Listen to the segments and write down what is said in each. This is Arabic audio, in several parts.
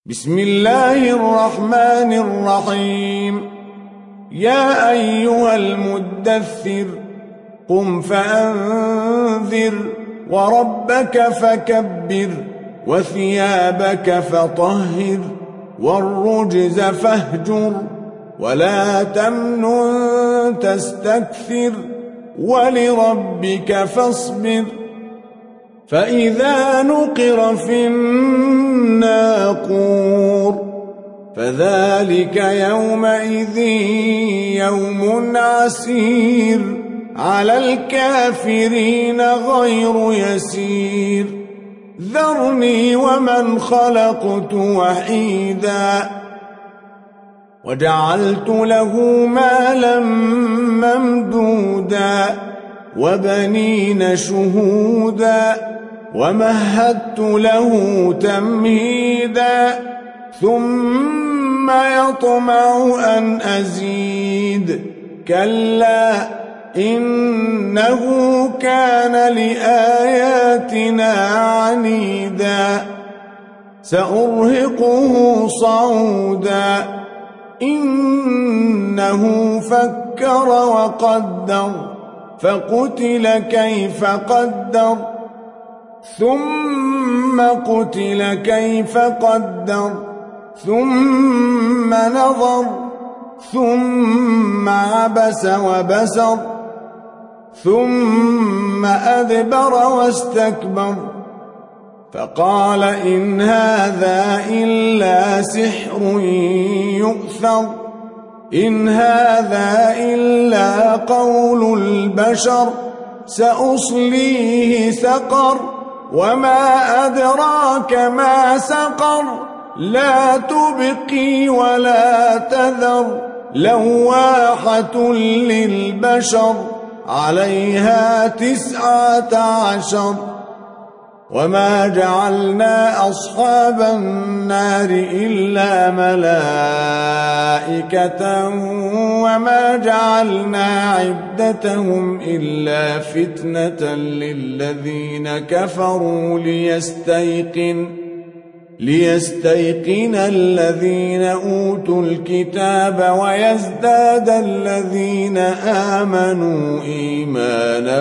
بسم الله الرحمن الرحيم. يا أيها المدثر قم فأنذر وربك فكبر وثيابك فطهر والرجز فاهجر ولا تمنن تستكثر ولربك فاصبر. فإذا نقر في الناقور فذلك يومئذ يوم عسير على الكافرين غير يسير. ذرني ومن خلقت وحيدا وجعلت له مالا ممدودا وبنين شهودا ومهدت له تمهيدا ثم يطمع أن أزيد كلا إنه كان لآياتنا عنيدا سأرهقه صعودا إنه فكر وقدر فقتل كيف قدر ثم قتل كيف قدر ثم نظر ثم عبس وبسر ثم أدبر واستكبر فقال إن هذا إلا سحر يؤثر إن هذا إلا قول البشر سأصليه سقر وما أدراك ما سقر لا تبقي ولا تذر لواحة للبشر عليها 19 وما جعلنا أصحاب النار إلا ملائكة وما جعلنا عدتهم إلا فتنة للذين كفروا ليستيقن الذين أوتوا الكتاب ويزداد الذين آمنوا إيمانا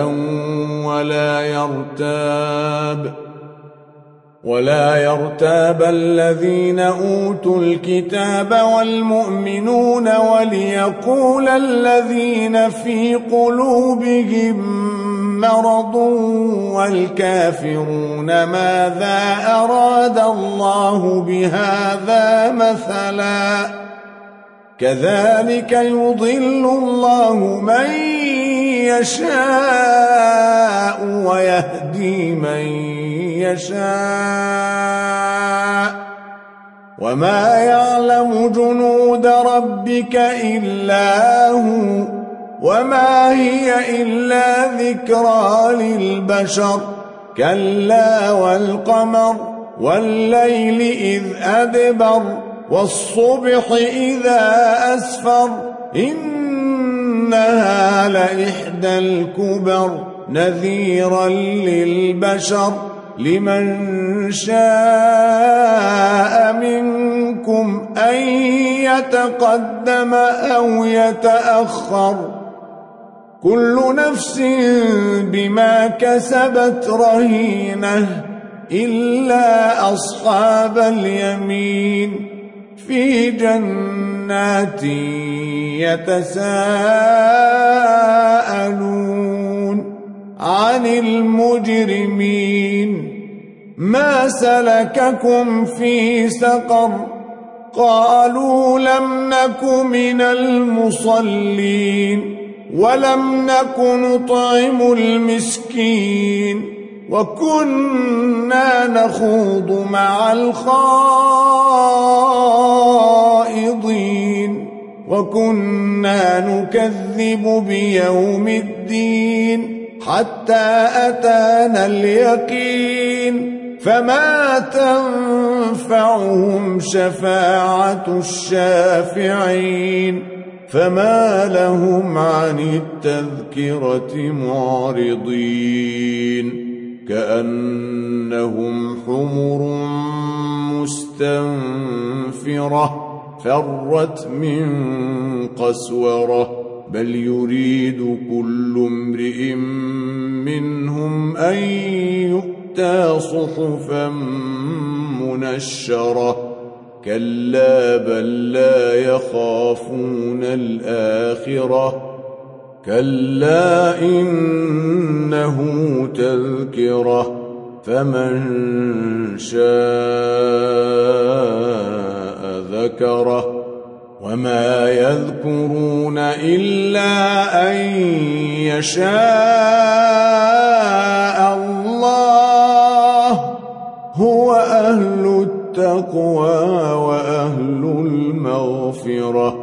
ولا يرتاب الذين أوتوا الكتاب والمؤمنون وليقول الذين في قلوبهم مرض والكافرون ماذا أراد الله بهذا مثلا كذلك يضل الله من يشاء ويهدي من يشاء وما يعلم جنود ربك إلا هو وما هي إلا ذكرى للبشر كلا والقمر والليل إذ أدبر والصبح إذا أسفر إنها لإحدى الكبر نذيرا للبشر لمن شاء منكم أن يتقدم أو يتأخر كل نفس بما كسبت رهينة إلا أصحاب اليمين في جنات يتساءلون عن المجرمين ما سلككم في سقر قالوا لم نك من المصلين ولم نك نطعم المسكين وكنا نخوض مع الخائضين وكنا نكذب بيوم الدين حتى أتانا اليقين فما تنفعهم شفاعة الشافعين فما لهم عن التذكرة معرضين كأنهم حمر مستنفرة مغفرة فرت من قسورة بل يريد كل امرئ منهم أن يؤتى صحفا منشرة كلا بل لا يخافون الآخرة كلا إنه تذكرة فمن شاء ذكره وما يذكرون إلا أن يشاء الله هو أهل التقوى وأهل المغفرة